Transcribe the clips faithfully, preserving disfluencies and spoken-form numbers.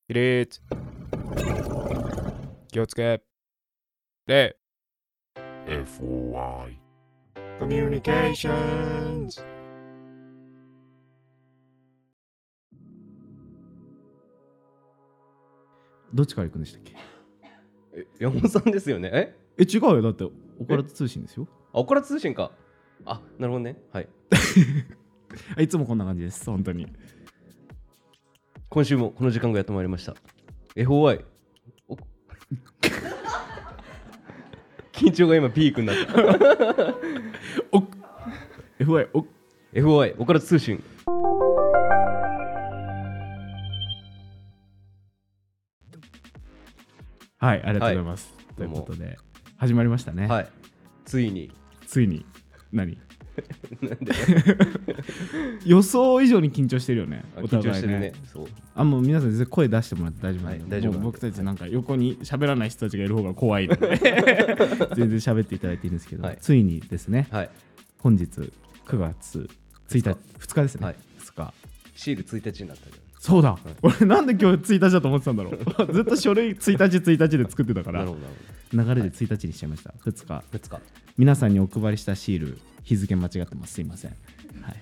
起立。気をつけ。礼。 エフオーアイコミュニケーションズ。 どっちから行くんでしたっけ？ え、山本さんですよね。ええ、違うよ。だってオカルト通信ですよ。 あ、オカルト通信か。あ、なるほどね。はい。 いつもこんな感じです。本当に。 今週もこの時間がやってまいりました。エフオーアイ。お緊張が今ピークになった。 お エフオーアイ おエフオーアイ オカルト通信。 はい、ありがとうございます。 はい、 ということで始まりましたね。 はい。ついに。 ついに何なんで予想以上に緊張してるよね。お緊張互いね。 してるね。そう。 あ、もう皆さん全然声出してもらって大丈夫なんで、 はい大丈夫なんでもう僕たちなんか横に喋らない人たちがいる方が怖いので全然喋っていただいていいんですけど、 はいついにですね、 はい。 本日くがつついたち、ふつかですね、 はいふつか。 シールついたちになったじそうだ、 い俺なんで今日ついたちだと思ってたんだろうずっと書類ついたちついたちで作ってたかゃん。ならるほどなるほ流れでついたちにしちゃいました。ふつかど。ふつか。 皆さんにお配りしたシール日付間違ってます。すいません、はい、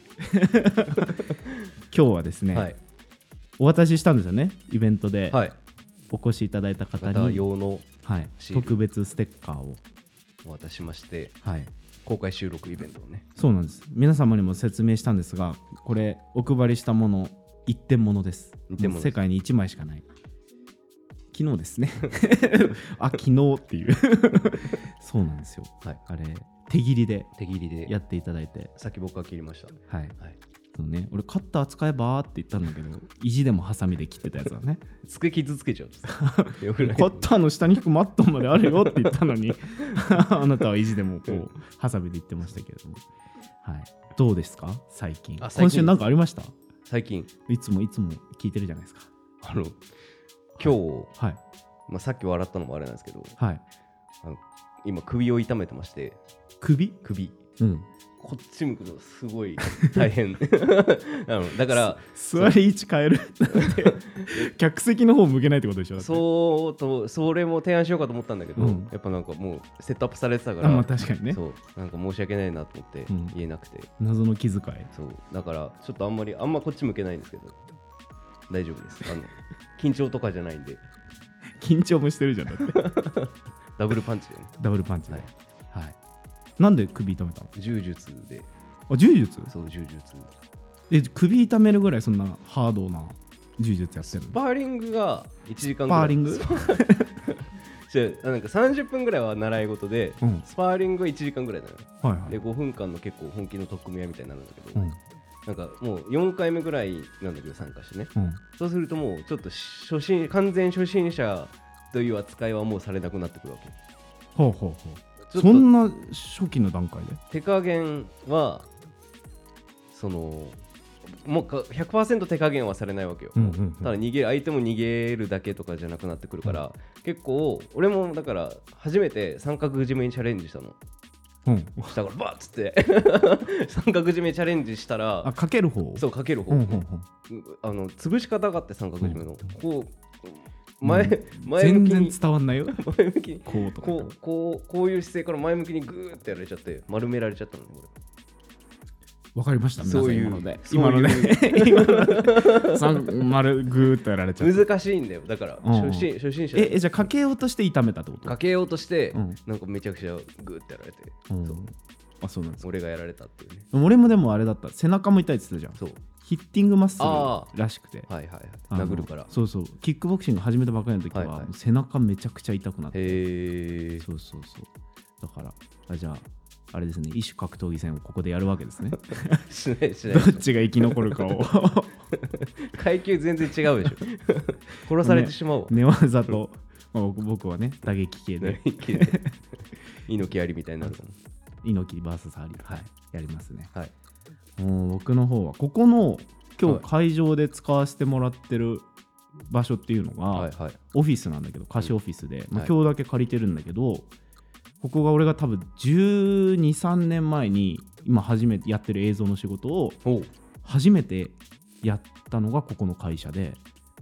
今日はですね、 はい。 お渡ししたんですよね。イベントではい。 お越しいただいた方方に、 用のはい、 シール特別ステッカーを、 お渡ししまして、 はい、 公開収録イベントをね。 そうなんです。皆様にも説明したんですが、これお配りしたもの一点物です。 一点物です。 世界にいちまいしかない。昨日ですねあ、昨日っていうそうなんですよ、 はい。 あれ手切りで手切りでやっていただいて、 さっき僕が切りました。 はい、 はい。 そうね、俺カッター使えばーって言ったんだけど、意地でもハサミで切ってたやつだね机傷つけちゃうとよくない。 カッターの下に引くマットまであるよって言ったのにあなたは意地でもこうハサミで言ってましたけれども、はい、どうですか最近。 あ最近今週なんかありました？ 最近いつもいつも聞いてるじゃないですか。 あの今日、 はいまあ、さっき笑ったのもあれなんですけど、 はい。 あの今首を痛めてまして、 首？ 首うん。 こっち向くのすごい大変あのだから座り位置変える客席の方向けないってことでしょ。 そうとそれも提案しようかと思ったんだけど、 うんやっぱなんかもうセットアップされてたから、 あ、まあ確かにね。 そうなんか申し訳ないなと思ってうん言えなくて、 謎の気遣い。 そうだからちょっとあんまりあんまこっち向けないんですけど大丈夫です。あの緊張とかじゃないんで緊張もしてるじゃんだってダブルパンチでね。 ダブルパンチで。 ははいい。なんで首痛めたの？ 柔術で、 あ、柔術？ そう柔術。 え、首痛めるぐらいそんなハードな柔術やってるの？ スパーリングがいちじかんぐらい。 スパーリング違う、なんかさんじゅっぷんぐらいは習い事で、 うん。 スパーリングはいちじかんぐらいなのよ。 はいはい。 でごふんかんの結構本気の取っ組み合いみたいになるんだけど、 うん。 なんかもうよんかいめぐらいなんだけど参加してね、 うん。 そうするともうちょっと初心完全初心者という扱いはもうされなくなってくるわけ。 ほうほうほう。 ちょっとそんな初期の段階で？ 手加減はそのもうか ひゃくパーセント 手加減はされないわけよ、 うんうんうんただ逃げ相手も逃げるだけとかじゃなくなってくるから、結構俺もだから初めて三角締めにチャレンジしたの。 うん。 したからバッつって三角締めチャレンジしたら、 あ、かける方？ そうかける方、 うんうんうんあの潰し方があって三角締めの、こううん前、前向全きに然伝わんないよ前向きにこうとかこうこうこういう姿勢から前向きにグーってやられちゃって丸められちゃったのね。 わかりました。皆さんそういう今のでそういう今ので今ので三丸グーッとやられちゃった。 難しいんだよだから、 うんうん初心初心者ええ、じゃあかけようとして痛めたってこと？ かけようとして、 うんなんかめちゃくちゃグーってやられて、 うんそうあ、そうなんですか。 俺がやられたっていうね。 俺もでもあれだった。背中も痛いって言ってたじゃん。 そうヒッティングマッスあルらしくて。 はいはいはいあの殴るから。 そうそう。キックボクシング始めたばかりの時は、 はいはい背中めちゃくちゃ痛くなって。 へえそうそうそう。だから、あじゃあ、あれですね、異種格闘技戦をここでやるわけですね。 しないしなどいっちが生き残るかを階級全然違うでしょ殺されてしまうわ、 寝技と、まあ、僕僕はね、打撃系で、 猪木ありみたいになるかも。 猪木 ブイエス ハリー、はい、やりますね。 はいもう僕の方は、ここの今はい日会場で使わせてもらってる場所っていうのが、 はいはいオフィスなんだけど、貸しオフィスで、まあ、 はい今日だけ借りてるんだけど、ここが俺が多分じゅうに、さんねんまえに今初めてやってる映像の仕事をおう初めてやったのがここの会社で、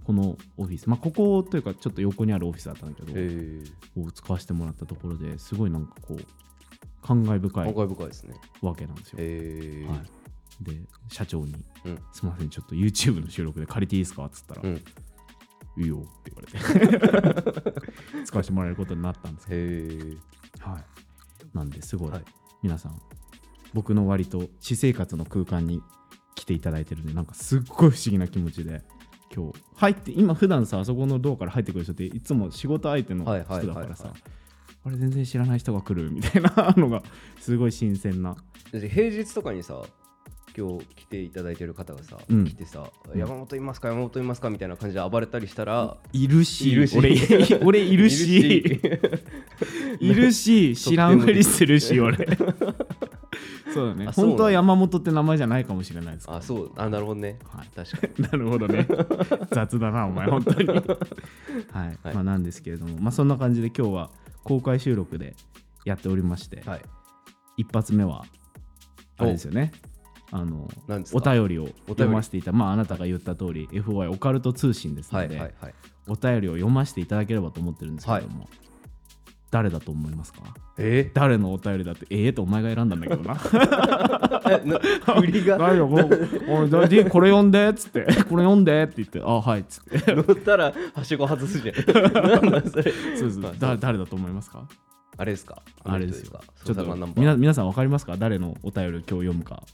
このオフィス、まあここというかちょっと横にあるオフィスだったんだけど、 えー、 を使わせてもらったところですごいなんかこう感慨深い感慨深いですね。 わけなんですよ。 えーはい、で社長に、 うん、 すみませんちょっと YouTube の収録で借りていいですかっつったら、 うん、 いいよって言われて使わせてもらえることになったんですけど、 へー、 はい、なんですごい、 はい、 皆さん僕の割と私生活の空間に来ていただいてるんで、なんかすっごい不思議な気持ちで今日入って今普段さあそこのドアから入ってくる人っていつも仕事相手の人だからさ、 はいはいはいはい、 あれ全然知らない人が来るみたいなのがすごい新鮮な。 平日とかにさ今日来ていただいてる方がさ、うん、来てさ、うん、山本いますか山本いますかみたいな感じで暴れたりしたら、 いるし、 いるし俺, 俺いるしいるし知らんふりするし俺そうだね、本当は山本って名前じゃないかもしれないです、ね、 あそうあなるほどね、はい、確かになるほどね雑だなお前本当にはい、はい、まあなんですけれども、まあそんな感じで今日は公開収録でやっておりまして、はい、一発目はあれですよね、あのお便りを読ませていた、まああなたが言った通り エフオーワイ オカルト通信ですので、はいはいはい、お便りを読ませていただければと思ってるんですけれども、はい、誰だと思いますか？ えー、 誰のお便りだってええー、とお前が選んだんだけどな振りが誰よこれ読んでっつってこれ読んでって言ってあはいっつって乗ったらはしご外すじゃんなんだそれそうそう、まあ、だ誰だと思いますか？ あれですか？ あれですよ。ちょっとみな皆さん分かりますか？誰のお便りを今日読むか。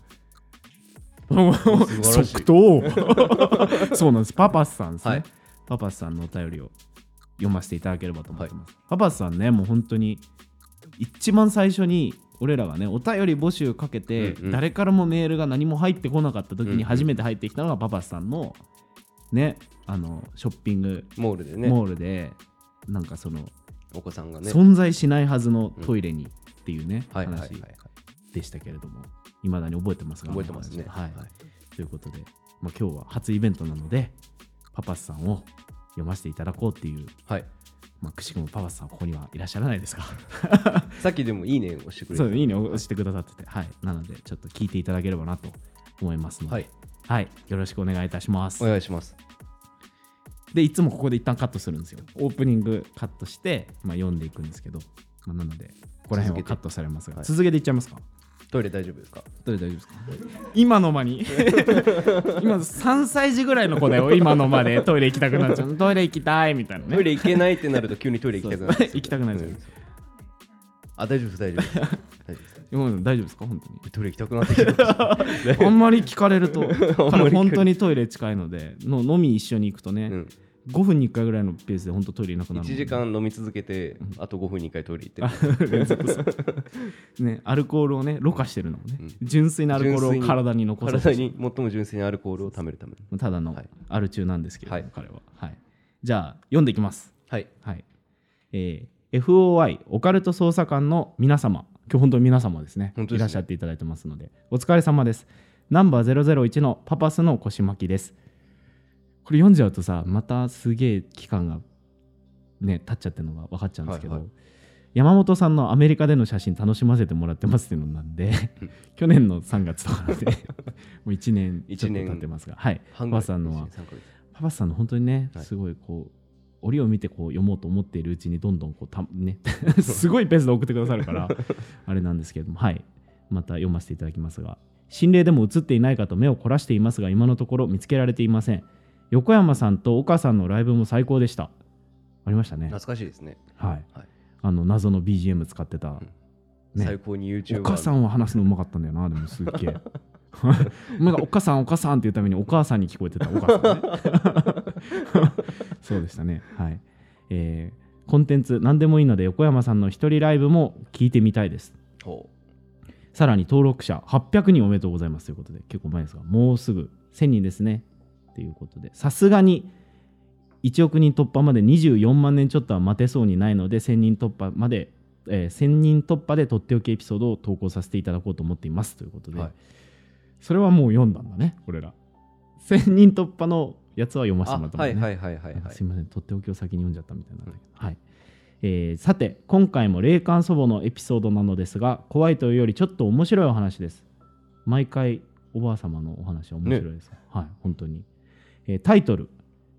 即答そうなんです。パパスさんですね、はい、パパスさんのお便りを読ませていただければと思ってます、はい、パパスさんねもう本当に一番最初に俺らがねお便り募集かけて、うんうん、誰からもメールが何も入ってこなかった時に初めて入ってきたのがパパスさんのねあのショッピングモールでねモールでなんかそのお子さんがね存在しないはずのトイレにっていうね、 うん、 話でしたけれども、いまだに覚えてますが覚えてますね、 はいはい、ということで、まあ、今日は初イベントなのでパパスさんを読ませていただこうっていう、 はいまあ、くしくもパパスさんここにはいらっしゃらないですかさっきでもいいねを押してくれてそういいねを押してくださってて、はい、なのでちょっと聞いていただければなと思いますので、はいはい、よろしくお願いいたします。 お願いします。 でいつもここで一旦カットするんですよ。オープニングカットして、まあ、読んでいくんですけど、まあ、なのでここら辺はカットされますが、続けていっちゃいますか？ トイレ大丈夫ですか？ トイレ大丈夫ですか？今の間に今さんさい児ぐらいの子だよ。今の間でトイレ行きたくなっちゃう。トイレ行きたいみたいなね。 トイレ行けないってなると急にトイレ行きたくなっちゃう。 行きたくなっちゃう、うん、 あ大丈夫です大丈夫です大丈夫です大丈夫ですか？本当にトイレ行きたくなってきたあんまり聞かれると彼本当にトイレ近いのでの飲み一緒に行くとね、うん、ごふんにいっかいぐらいのペースで本当トイレいなくなる。 いちじかん飲み続けて、うん、あとごふんにいっかいトイレ行ってね、アルコールをねろ過してるのもね、うん、純粋なアルコールを体に残す体に最も純粋なアルコールを貯めるためにただのアル中なんですけど、はい、彼は、はい、じゃあ読んでいきます。 はい、 はいえー、エフオーワイ オカルト捜査官の皆様、今日本当に皆様ですね、いらっしゃっていただいてますのでお疲れ様です。ナンバーゼロゼロいちのパパスの腰巻きです。これ読んじゃうとさまたすげえ期間がね経っちゃってるのが分かっちゃうんですけど、はいはい、山本さんのアメリカでの写真楽しませてもらってますっていうのなんで去年のさんがつとかでもういちねんちょっと経ってますが、はい、パパさんのはパパさんの本当にね、はい、すごいこう折を見てこう読もうと思っているうちにどんどんこうたねすごいペースで送ってくださるからあれなんですけれども、はいまた読ませていただきますが、心霊でも映っていないかと目を凝らしていますが今のところ見つけられていません。横山さんと岡さんのライブも最高でした。ありましたね。 懐かしいですね。 はい。はい、あの謎の ビージーエム 使ってた、うんね、最高に YouTuber。 岡さんは話すのうまかったんだよな。でもすっげえ。なんか岡さん岡さんっていうためにお母さんに聞こえてた岡さんね。そうでしたね。はい。えー、コンテンツ何でもいいので横山さんの一人ライブも聞いてみたいです。 ほう。 さらに登録者はっぴゃくにんおめでとうございますということで結構前ですがもうすぐせんにんですね。ということでさすがにいちおくにん突破までにじゅうよんまんねんちょっとは待てそうにないのでせんにん突破まで、えー、せんにん突破でとっておきエピソードを投稿させていただこうと思っていますということで、はい、それはもう読んだんだね俺ら。せんにん突破のやつは読ませてもらったもんね。 はいはいはいはい、はい、 すいませんとっておきを先に読んじゃったみたいなんだけど、うん、はいえー、さて今回も霊感祖母のエピソードなのですが怖いというよりちょっと面白いお話です。毎回おばあ様のお話は面白いです、ね、はい本当に。えー、タイトル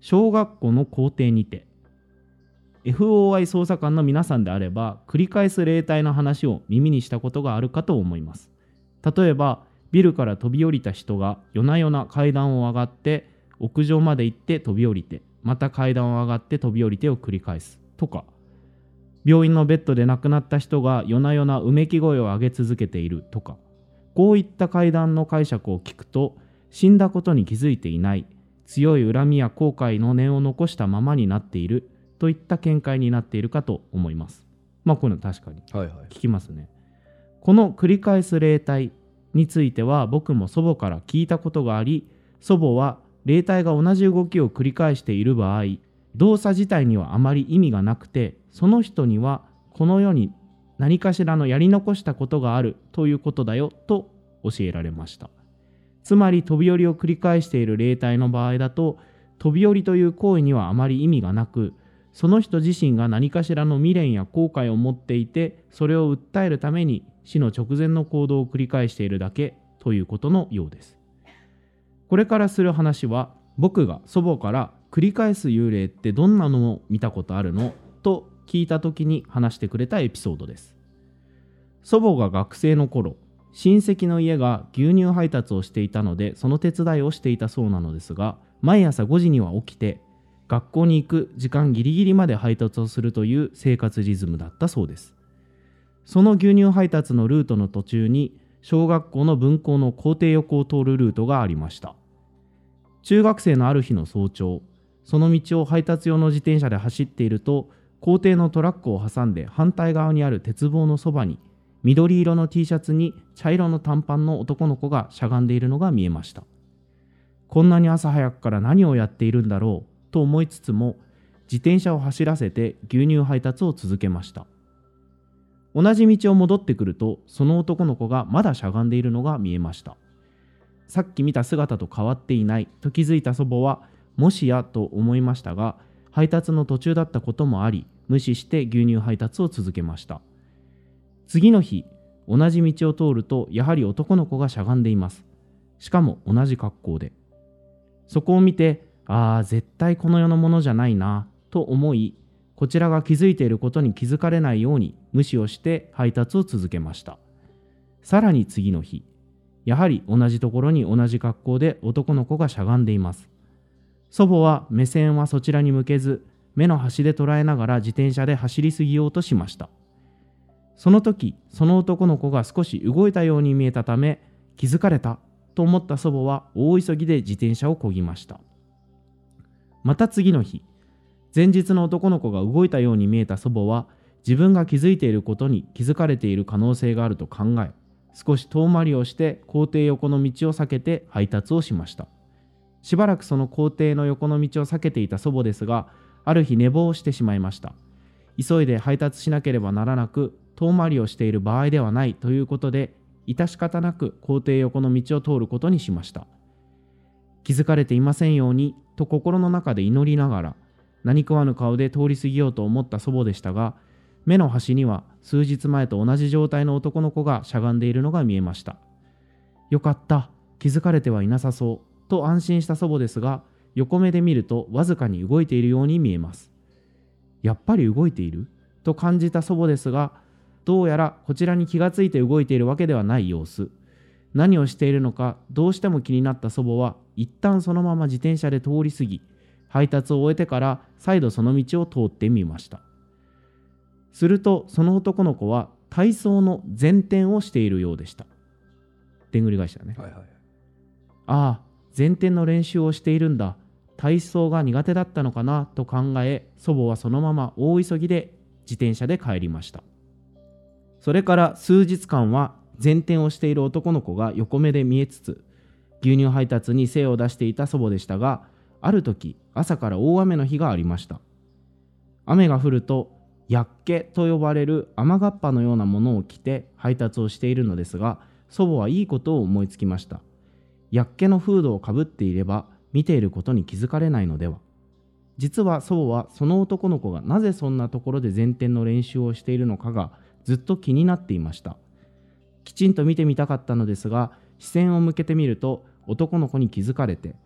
小学校の校庭にて エフオーアイ 捜査官の皆さんであれば繰り返す霊体の話を耳にしたことがあるかと思います。例えばビルから飛び降りた人が夜な夜な階段を上がって屋上まで行って飛び降りてまた階段を上がって飛び降りてを繰り返すとか、病院のベッドで亡くなった人が夜な夜なうめき声を上げ続けているとか、こういった怪談の解釈を聞くと死んだことに気づいていない、強い恨みや後悔の念を残したままになっているといった見解になっているかと思います。まあこういうの確かに聞きますね。はいはい、この繰り返す霊体については僕も祖母から聞いたことがあり、祖母は霊体が同じ動きを繰り返している場合、動作自体にはあまり意味がなくて、その人にはこの世に何かしらのやり残したことがあるということだよと教えられました。つまり飛び降りを繰り返している霊体の場合だと、飛び降りという行為にはあまり意味がなく、その人自身が何かしらの未練や後悔を持っていて、それを訴えるために死の直前の行動を繰り返しているだけということのようです。これからする話は、僕が祖母から繰り返す幽霊ってどんなのを見たことあるのと聞いた時に話してくれたエピソードです。祖母が学生の頃、親戚の家が牛乳配達をしていたので、その手伝いをしていたそうなのですが、毎朝ごじには起きて学校に行く時間ギリギリまで配達をするという生活リズムだったそうです。その牛乳配達のルートの途中に小学校の分校の校庭横を通るルートがありました。中学生のある日の早朝、その道を配達用の自転車で走っていると、校庭のトラックを挟んで反対側にある鉄棒のそばに緑色の T シャツに茶色の短パンの男の子がしゃがんでいるのが見えました。こんなに朝早くから何をやっているんだろうと思いつつも、自転車を走らせて牛乳配達を続けました。同じ道を戻ってくると、その男の子がまだしゃがんでいるのが見えました。さっき見た姿と変わっていないと気づいた祖母は、もしやと思いましたが、配達の途中だったこともあり、無視して牛乳配達を続けました。次の日、同じ道を通ると、やはり男の子がしゃがんでいます。しかも同じ格好で。そこを見て、ああ、絶対この世のものじゃないなと思い、こちらが気づいていることに気づかれないように無視をして配達を続けました。さらに次の日、やはり同じところに同じ格好で男の子がしゃがんでいます。祖母は目線はそちらに向けず、目の端で捉えながら自転車で走り過ぎようとしました。その時、その男の子が少し動いたように見えたため、気づかれたと思った祖母は大急ぎで自転車を漕ぎました。また次の日、前日の男の子が動いたように見えた祖母は、自分が気づいていることに気づかれている可能性があると考え、少し遠回りをして校庭横の道を避けて配達をしました。しばらくその校庭の横の道を避けていた祖母ですが、ある日寝坊をしてしまいました。急いで配達しなければならなく、遠回りをしている場合ではないということで、致し方なく校庭横の道を通ることにしました。気づかれていませんようにと心の中で祈りながら、何食わぬ顔で通り過ぎようと思った祖母でしたが、目の端には数日前と同じ状態の男の子がしゃがんでいるのが見えました。よかった、気づかれてはいなさそうと安心した祖母ですが、横目で見るとわずかに動いているように見えます。やっぱり動いていると感じた祖母ですが、どうやらこちらに気がついて動いているわけではない様子。何をしているのかどうしても気になった祖母は、一旦そのまま自転車で通り過ぎ、配達を終えてから再度その道を通ってみました。するとその男の子は体操の前転をしているようでした。でんぐり返しだね。はいはい、ああ、前転の練習をしているんだ。体操が苦手だったのかなと考え、祖母はそのまま大急ぎで自転車で帰りました。それから数日間は前転をしている男の子が横目で見えつつ、牛乳配達に精を出していた祖母でしたが、ある時朝から大雨の日がありました。雨が降るとやっけと呼ばれる雨がっぱのようなものを着て配達をしているのですが、祖母はいいことを思いつきました。やっけのフードをかぶっていれば見ていることに気づかれないのでは。実は祖母はその男の子がなぜそんなところで前転の練習をしているのかがずっと気になっていました。きちんと見てみたかったのですが、視線を向けてみると男の子に気づかれて、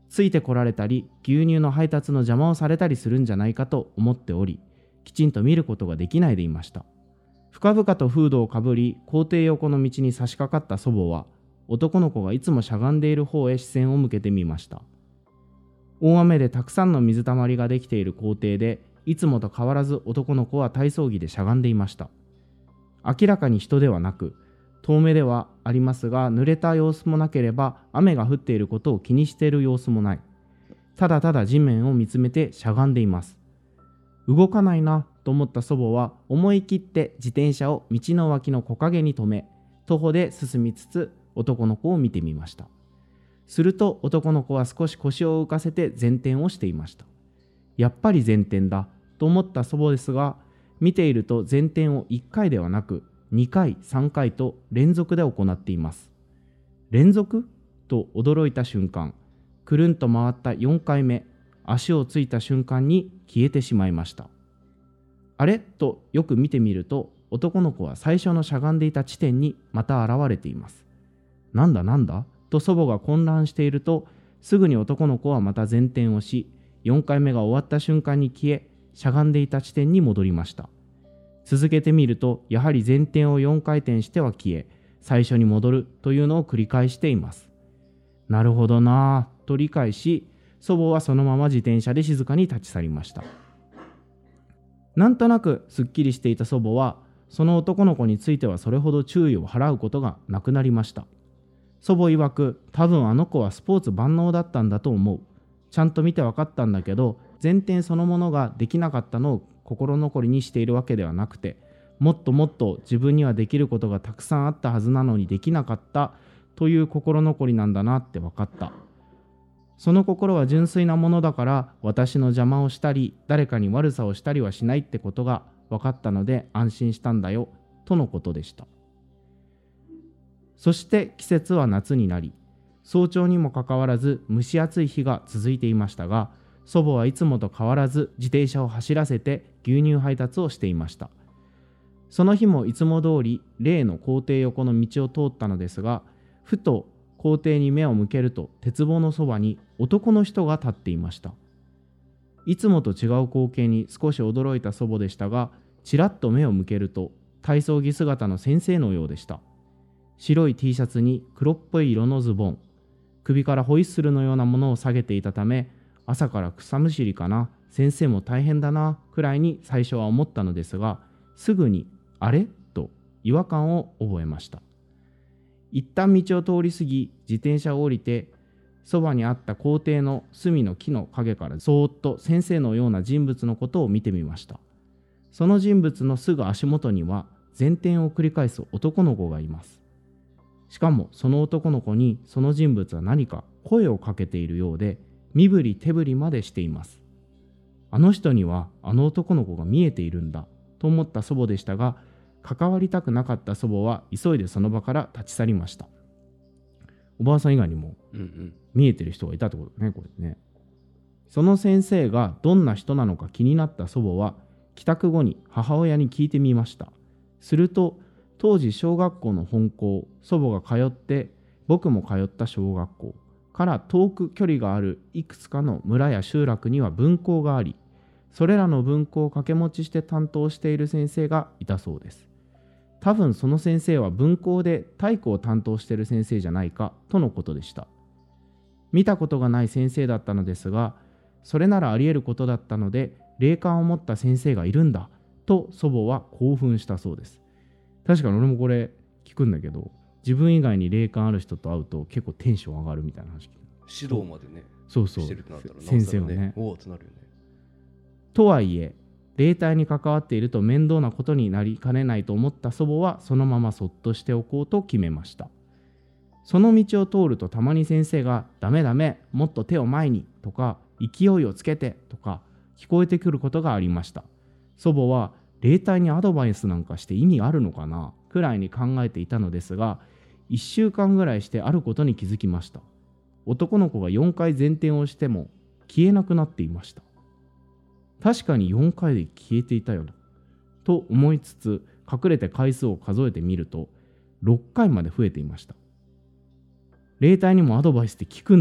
ついてこられたり牛乳の配達の邪魔をされたりするんじゃないかと思っており、きちんと見ることができないでいました。深々とフードをかぶり校庭横の道に差し掛かった祖母は、男の子がいつもしゃがんでいる方へ視線を向けてみました。大雨でたくさんの水たまりができている校庭で、いつもと変わらず男の子は体操着でしゃがんでいました。明らかに人ではなく、遠目ではありますが、濡れた様子もなければ雨が降っていることを気にしている様子もない。ただただ地面を見つめてしゃがんでいます。動かないなと思った祖母は思い切って自転車を道の脇の木陰に止め、徒歩で進みつつ男の子を見てみました。すると男の子は少し腰を浮かせて前転をしていました。やっぱり前転だと思った祖母ですが、見ていると前転をいっかいではなくにかいさんかいと連続で行っています。連続と驚いた瞬間、くるんと回ったよんかいめ、足をついた瞬間に消えてしまいました。あれとよく見てみると、男の子は最初のしゃがんでいた地点にまた現れています。なんだなんだと祖母が混乱していると、すぐに男の子はまた前転をし、よんかいめが終わった瞬間に消え、しゃがんでいた地点に戻りました。続けてみると、やはり前転をよんかい転しては消え、最初に戻るというのを繰り返しています。なるほどなぁと理解し、祖母はそのまま自転車で静かに立ち去りました。なんとなくすっきりしていた祖母は、その男の子についてはそれほど注意を払うことがなくなりました。祖母曰く、多分あの子はスポーツ万能だったんだと思う。ちゃんと見て分かったんだけど、前転そのものができなかったのを心残りにしているわけではなくて、もっともっと自分にはできることがたくさんあったはずなのにできなかったという心残りなんだなって分かった。その心は純粋なものだから、私の邪魔をしたり誰かに悪さをしたりはしないってことが分かったので安心したんだよとのことでした。そして季節は夏になり、早朝にもかかわらず蒸し暑い日が続いていましたが、祖母はいつもと変わらず自転車を走らせて牛乳配達をしていました。その日もいつも通り例の校庭横の道を通ったのですが、ふと校庭に目を向けると、鉄棒のそばに男の人が立っていました。いつもと違う光景に少し驚いた祖母でしたが、ちらっと目を向けると体操着姿の先生のようでした。白い T シャツに黒っぽい色のズボン、首からホイッスルのようなものを下げていたため、朝から草むしりかな、先生も大変だなくらいに最初は思ったのですが、すぐにあれと違和感を覚えました。一旦道を通り過ぎ、自転車を降りて、そばにあった校庭の隅の木の陰からそーっと先生のような人物のことを見てみました。その人物のすぐ足元には前転を繰り返す男の子がいます。しかもその男の子にその人物は何か声をかけているようで、身振り手振りまでしています。あの人にはあの男の子が見えているんだと思った祖母でしたが、関わりたくなかった祖母は急いでその場から立ち去りました。おばあさん以外にも見えてる人がいたってことね、これね。その先生がどんな人なのか気になった祖母は、帰宅後に母親に聞いてみました。すると、当時小学校の本校、祖母が通って僕も通った小学校から遠く距離があるいくつかの村や集落には分校があり、それらの分校を掛け持ちして担当している先生がいたそうです。多分その先生は分校で体育を担当している先生じゃないかとのことでした。見たことがない先生だったのですが、それならあり得ることだったので、霊感を持った先生がいるんだと祖母は興奮したそうです。確かに俺もこれ聞くんだけど、自分以外に霊感ある人と会うと結構テンション上がるみたいな話。 指導までね、 そうそう、 してるってなったら先生はね。 おおってなるよね。 とはいえ、霊体に関わっていると面倒なことになりかねないと思った祖母は、そのままそっとしておこうと決めました。その道を通るとたまに先生がダメダメ、もっと手を前にとか勢いをつけてとか聞こえてくることがありました。祖母は霊体にアドバイスなんかして意味あるのかなくらいに考えていたのですが、いっしゅうかんぐらいしてあることに気づきました。男の子がよんかい前転をしても消えなくなっていました。確かによんかいで消えていたよなと思いつつ、隠れて回数を数えてみるとろっかいまで増えていました。霊体にもアドバイスって聞くんだ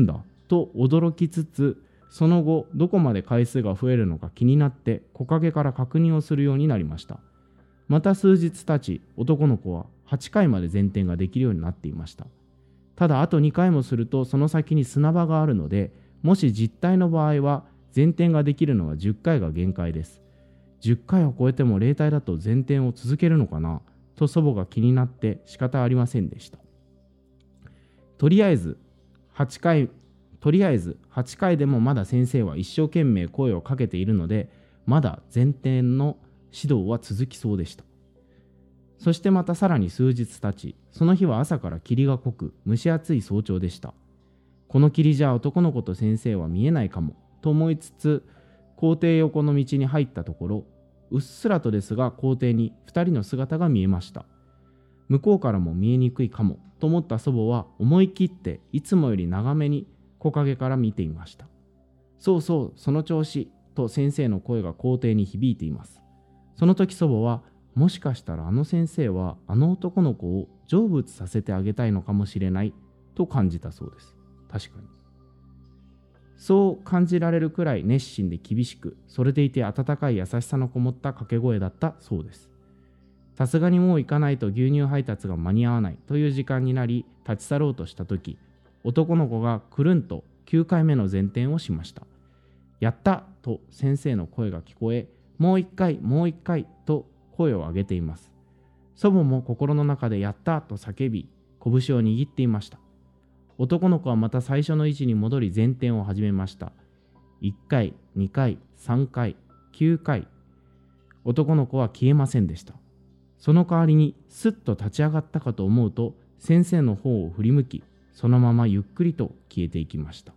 と驚きつつ、その後どこまで回数が増えるのか気になって木陰から確認をするようになりました。また数日経ち、男の子ははちかいまで前転ができるようになっていました。ただあとにかいもするとその先に砂場があるので、もし実体の場合は前転ができるのはじゅっかいが限界です。じゅっかいを超えても霊体だと前転を続けるのかなと祖母が気になって仕方ありませんでした。とりあえずはちかいとりあえずはちかいでもまだ先生は一生懸命声をかけているので、まだ前転の指導は続きそうでした。そしてまたさらに数日経ち、その日は朝から霧が濃く蒸し暑い早朝でした。この霧じゃ男の子と先生は見えないかもと思いつつ、校庭横の道に入ったところ、うっすらとですが校庭にふたりの姿が見えました。向こうからも見えにくいかもと思った祖母は思い切っていつもより長めに木陰から見ていました。そうそう、その調子と先生の声が校庭に響いています。その時祖母は、もしかしたらあの先生はあの男の子を成仏させてあげたいのかもしれないと感じたそうです。確かにそう感じられるくらい熱心で厳しく、それでいて温かい優しさのこもった掛け声だったそうです。さすがにもう行かないと牛乳配達が間に合わないという時間になり、立ち去ろうとした時、男の子がくるんときゅうかいめの前転をしました。やったと先生の声が聞こえ、もう一回もう一回と声を上げています。祖母も心の中でやったと叫び、拳を握っていました。男の子はまた最初の位置に戻り前転を始めました。いっかい、にかい、さんかい、きゅうかい。男の子は消えませんでした。その代わりにすっと立ち上がったかと思うと、先生の方を振り向き、そのままゆっくりと消えていきました。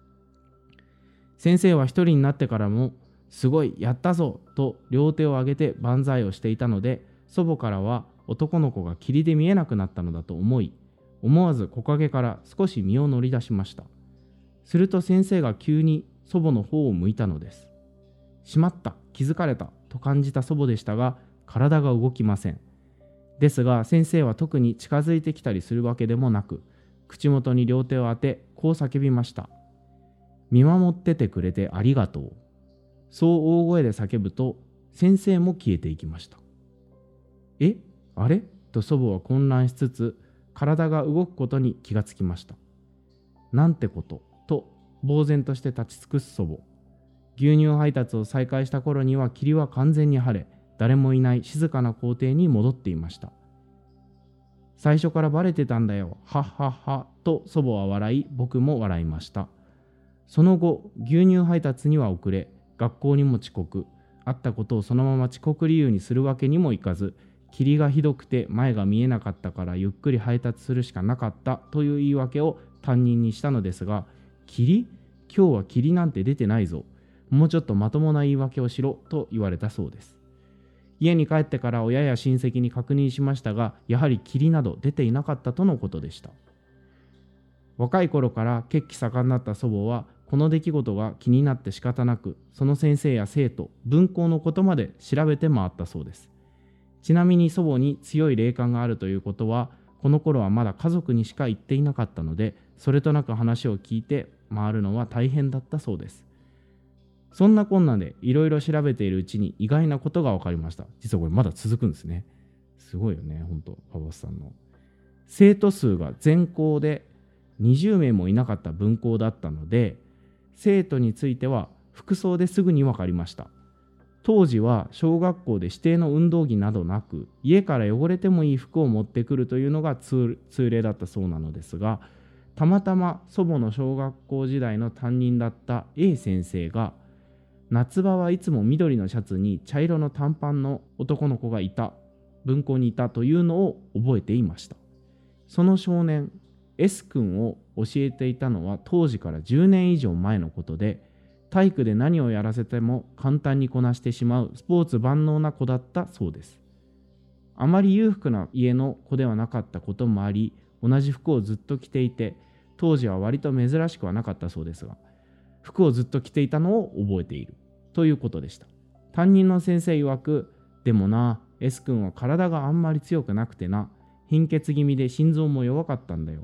先生は一人になってからも、すごい、やったぞと両手を上げて万歳をしていたので、祖母からは男の子が霧で見えなくなったのだと思い、思わず木陰から少し身を乗り出しました。すると先生が急に祖母の方を向いたのです。しまった、気づかれたと感じた祖母でしたが、体が動きません。ですが先生は特に近づいてきたりするわけでもなく、口元に両手を当てこう叫びました。見守っててくれてありがとう。そう大声で叫ぶと、先生も消えていきました。え、あれと祖母は混乱しつつ、体が動くことに気がつきました。なんてことと呆然として立ち尽くす祖母。牛乳配達を再開した頃には霧は完全に晴れ、誰もいない静かな校庭に戻っていました。最初からバレてたんだよ、はっはっはと祖母は笑い、僕も笑いました。その後、牛乳配達には遅れ、学校にも遅刻、あったことをそのまま遅刻理由にするわけにもいかず、霧がひどくて前が見えなかったからゆっくり配達するしかなかったという言い訳を担任にしたのですが、霧？今日は霧なんて出てないぞ。もうちょっとまともな言い訳をしろと言われたそうです。家に帰ってから親や親戚に確認しましたが、やはり霧など出ていなかったとのことでした。若い頃から血気盛んだった祖母は、この出来事が気になって仕方なく、その先生や生徒、分校のことまで調べて回ったそうです。ちなみに祖母に強い霊感があるということは、この頃はまだ家族にしか言っていなかったので、それとなく話を聞いて回るのは大変だったそうです。そんなこんなでいろいろ調べているうちに意外なことが分かりました。実はこれまだ続くんですね。すごいよね、本当パパスさんの。生徒数が全校でにじゅうめいもいなかった分校だったので、生徒については服装ですぐに分かりました。当時は小学校で指定の運動着などなく、家から汚れてもいい服を持ってくるというのが通例だったそうなのですが、たまたま祖母の小学校時代の担任だった A 先生が、夏場はいつも緑のシャツに茶色の短パンの男の子がいた、分校にいたというのを覚えていました。その少年 S 君を教えていたのは当時からじゅうねん以上前のことで、体育で何をやらせても簡単にこなしてしまうスポーツ万能な子だったそうです。あまり裕福な家の子ではなかったこともあり、同じ服をずっと着ていて、当時は割と珍しくはなかったそうですが、服をずっと着ていたのを覚えているということでした。担任の先生曰く、でもな、S 君は体があんまり強くなくてな、貧血気味で心臓も弱かったんだよ。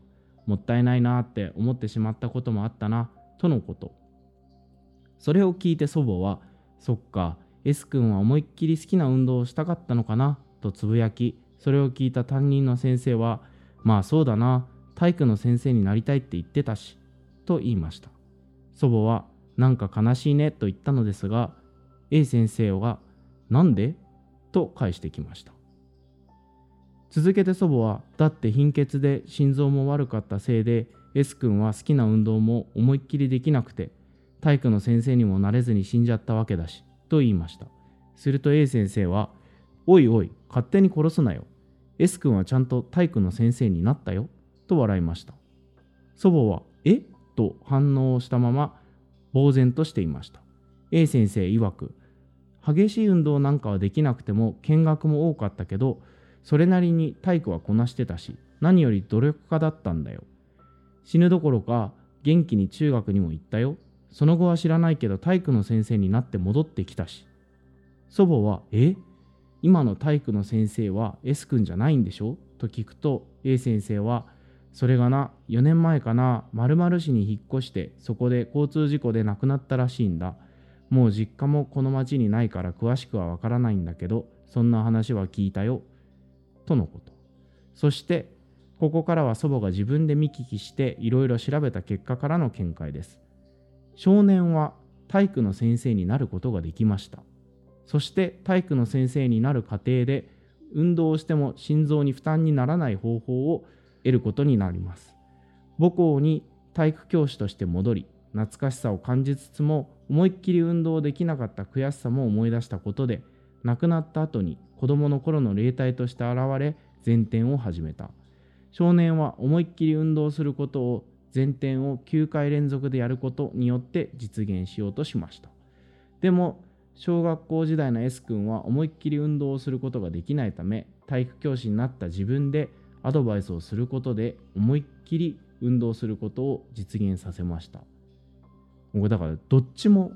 もったいないなって思ってしまったこともあったなとのこと。それを聞いて祖母は、そっか、S 君は思いっきり好きな運動をしたかったのかなとつぶやき、それを聞いた担任の先生は、まあそうだな、体育の先生になりたいって言ってたしと言いました。祖母は、なんか悲しいねと言ったのですが、A 先生は、なんでと返してきました。続けて祖母は、だって貧血で心臓も悪かったせいで S 君は好きな運動も思いっきりできなくて、体育の先生にもなれずに死んじゃったわけだしと言いました。すると A 先生は、おいおい勝手に殺すなよ、 S 君はちゃんと体育の先生になったよと笑いました。祖母はえと反応したまま呆然としていました。 A 先生曰く、激しい運動なんかはできなくても見学も多かったけど、それなりに体育はこなしてたし、何より努力家だったんだよ。死ぬどころか元気に中学にも行ったよ。その後は知らないけど体育の先生になって戻ってきたし。祖母は、え今の体育の先生は S 君じゃないんでしょと聞くと、 A 先生は、それがな、よねんまえかな、〇〇市に引っ越してそこで交通事故で亡くなったらしいんだ。もう実家もこの町にないから詳しくはわからないんだけど、そんな話は聞いたよとのこと。そしてここからは祖母が自分で見聞きしていろいろ調べた結果からの見解です。少年は体育の先生になることができました。そして体育の先生になる過程で運動をしても心臓に負担にならない方法を得ることになります。母校に体育教師として戻り、懐かしさを感じつつも思いっきり運動できなかった悔しさも思い出したことで、亡くなった後に子供の頃の霊体として現れ前転を始めた。少年は思いっきり運動することを前転をきゅうかい連続でやることによって実現しようとしました。でも小学校時代の S 君は思いっきり運動をすることができないため、体育教師になった自分でアドバイスをすることで思いっきり運動することを実現させました。だからどっちも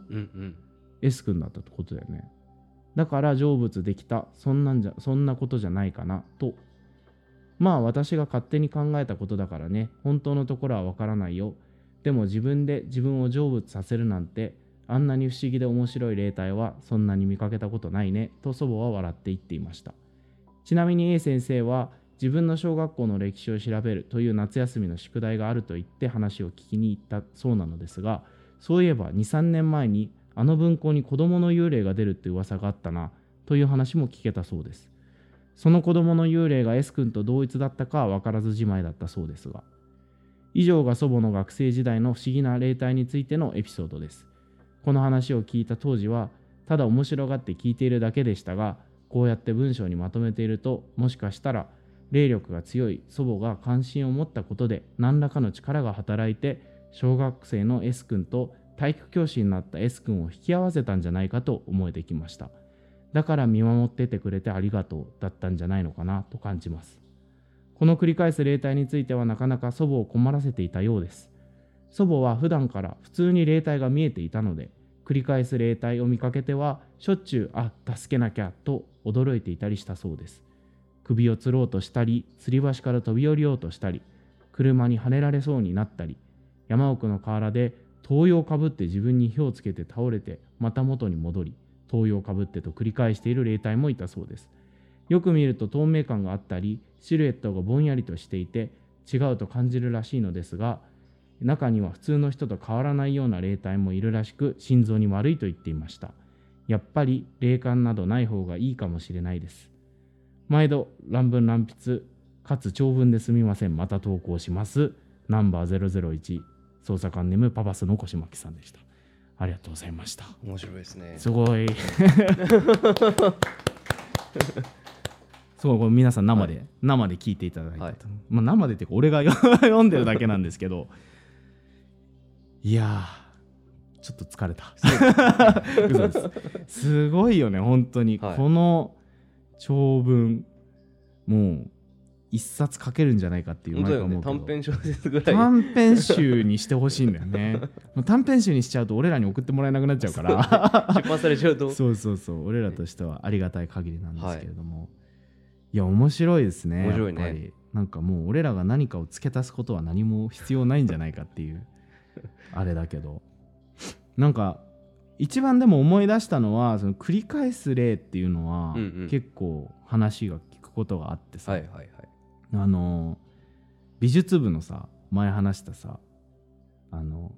S 君だったってことだよね。だから成仏できた、そんなんじゃそんなことじゃないかなと。まあ私が勝手に考えたことだからね、本当のところはわからないよ。でも自分で自分を成仏させるなんて、あんなに不思議で面白い霊体はそんなに見かけたことないねと祖母は笑って言っていました。ちなみに A 先生は自分の小学校の歴史を調べるという夏休みの宿題があると言って話を聞きに行ったそうなのですが、そういえばにさんねんまえにあの分校に子供の幽霊が出るって噂があったなという話も聞けたそうです。その子供の幽霊が S 君と同一だったかは分からずじまいだったそうですが、以上が祖母の学生時代の不思議な霊体についてのエピソードです。この話を聞いた当時はただ面白がって聞いているだけでしたが、こうやって文章にまとめていると、もしかしたら霊力が強い祖母が関心を持ったことで何らかの力が働いて、小学生の S 君と体育教師になった S 君を引き合わせたんじゃないかと思えてきました。だから見守っててくれてありがとうだったんじゃないのかなと感じます。この繰り返す霊体についてはなかなか祖母を困らせていたようです。祖母は普段から普通に霊体が見えていたので、繰り返す霊体を見かけてはしょっちゅうあ助けなきゃと驚いていたりしたそうです。首を吊ろうとしたり、吊り橋から飛び降りようとしたり、車にはねられそうになったり、山奥の河原で灯油をかぶって自分に火をつけて倒れてまた元に戻り、灯油をかぶってと繰り返している霊体もいたそうです。よく見ると透明感があったり、シルエットがぼんやりとしていて違うと感じるらしいのですが、中には普通の人と変わらないような霊体もいるらしく、心臓に悪いと言っていました。やっぱり霊感などない方がいいかもしれないです。毎度乱文乱筆かつ長文ですみません。また投稿します。ナンバーゼロゼロいち捜査官ネームパパスの腰巻さんでした。ありがとうございました。 面白いですね。 すごいすごい、これ皆さん生で、はい、生で聞いていただいた、はい、まあ、生でっていうか俺が読んでるだけなんですけどいやーちょっと疲れた嘘です。すごいよね本当に、はい、この長文もう一冊書けるんじゃないかっていう毎回思うけど、 ね、短編小説ぐらい短編集にしてほしいんだよね短編集にしちゃうと俺らに送ってもらえなくなっちゃうから出版されちゃうとそうそうそう、俺らとしてはありがたい限りなんですけれども、はい、いや面白いですね。 面白いね。 やっぱりなんかもう俺らが何かを付け足すことは何も必要ないんじゃないかっていうあれだけど、なんか一番でも思い出したのはその繰り返す例っていうのは、 うんうん、 結構話が聞くことがあってさ、 はいはいはい、 あの美術部のさ前話したさあの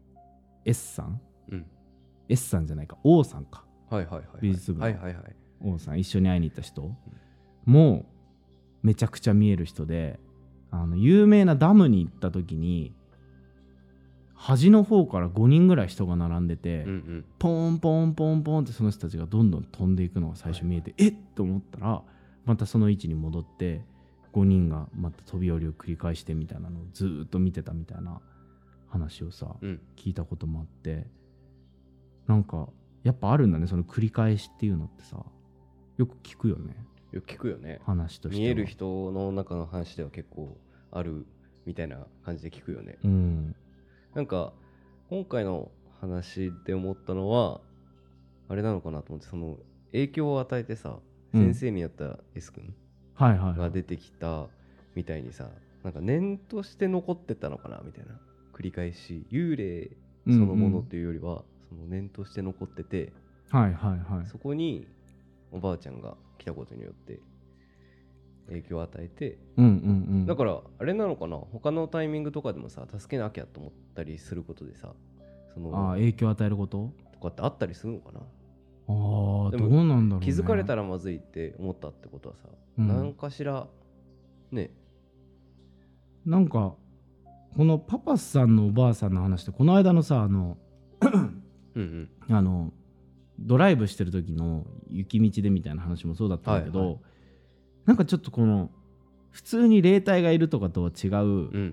S さん、うん、S さんじゃないか O さんか、 はいはいはい、 美術部のはいはいはい、 O さん一緒に会いに行った人、うん、もうめちゃくちゃ見える人で、あの有名なダムに行った時に端の方からごにんぐらい人が並んでて、うんうん、ポンポンポンポンってその人たちがどんどん飛んでいくのが最初見えて、はい、えっと思ったらまたその位置に戻ってごにんがまた飛び降りを繰り返してみたいなのをずっと見てたみたいな話をさ、うん、聞いたこともあって、なんかやっぱあるんだねその繰り返しっていうのってさ、よく聞くよね。 よく聞くよね。 話としては見える人の中の話では結構あるみたいな感じで聞くよね。 うん、 なんか今回の話で思ったのはあれなのかなと思って、その影響を与えてさ、うん、先生になった S 君が出てきたみたいにさ、なんか念として残ってたのかなみたいな、繰り返し幽霊そのものっていうよりは、うんうん、その念として残ってて、 はいはいはい、 そこにおばあちゃんが来たことによって影響を与えて、 うんうんうん、 だからあれなのかな、他のタイミングとかでもさ助けなきゃと思ったりすることでさ、そのあ影響を与えることとかってあったりするのかな。 あーどうなんだろうね。 気づかれたらまずいって思ったってことはさ、うん、何かしらね、 なんかこのパパスさんのおばあさんの話ってこの間のさあのうんうん、あのドライブしてる時の雪道でみたいな話もそうだったんだけど、はいはい、なんかちょっとこの普通に霊体がいるとかとは違う、うん、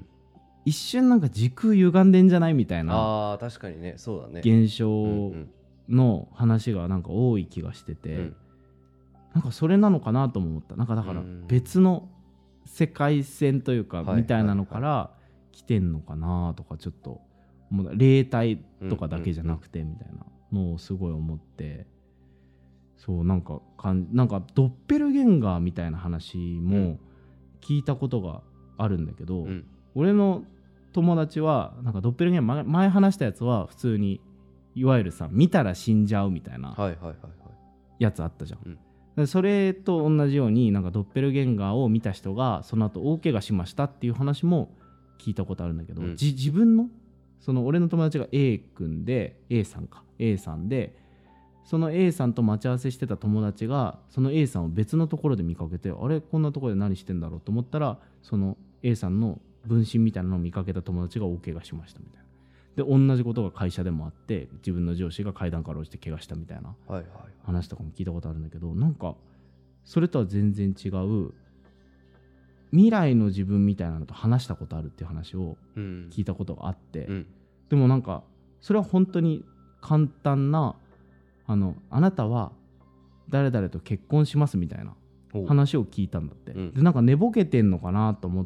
一瞬なんか時空歪んでんじゃないみたいな、 あ確かにね、そうだね、 現象の話がなんか多い気がしてて、うん、なんかそれなのかなとも思った。なんかだから別の世界線というかみたいなのから来てんのかなとか、ちょっともう霊体とかだけじゃなくてみたいなのをすごい思って、そうなんかかんなんかドッペルゲンガーみたいな話も聞いたことがあるんだけど、うん、俺の友達はなんかドッペルゲンガー前話したやつは普通にいわゆるさ見たら死んじゃうみたいなやつあったじゃん、うんでそれと同じようになんかドッペルゲンガーを見た人がその後大怪我しましたっていう話も聞いたことあるんだけど、うん、じ自分のその俺の友達が A 君で A さんか A さんで、その A さんと待ち合わせしてた友達がその A さんを別のところで見かけて、あれこんなところで何してんだろうと思ったら、その A さんの分身みたいなのを見かけた友達が大怪我しましたみたいな。で同じことが会社でもあって、自分の上司が階段から落ちて怪我したみたいな話とかも聞いたことあるんだけど、なんかそれとは全然違う未来の自分みたいなのと話したことあるっていう話を聞いたことがあって、うん、でもなんかそれは本当に簡単なあのあなたは誰々と結婚しますみたいな話を聞いたんだって、うん、でなんか寝ぼけてんのかなと思って、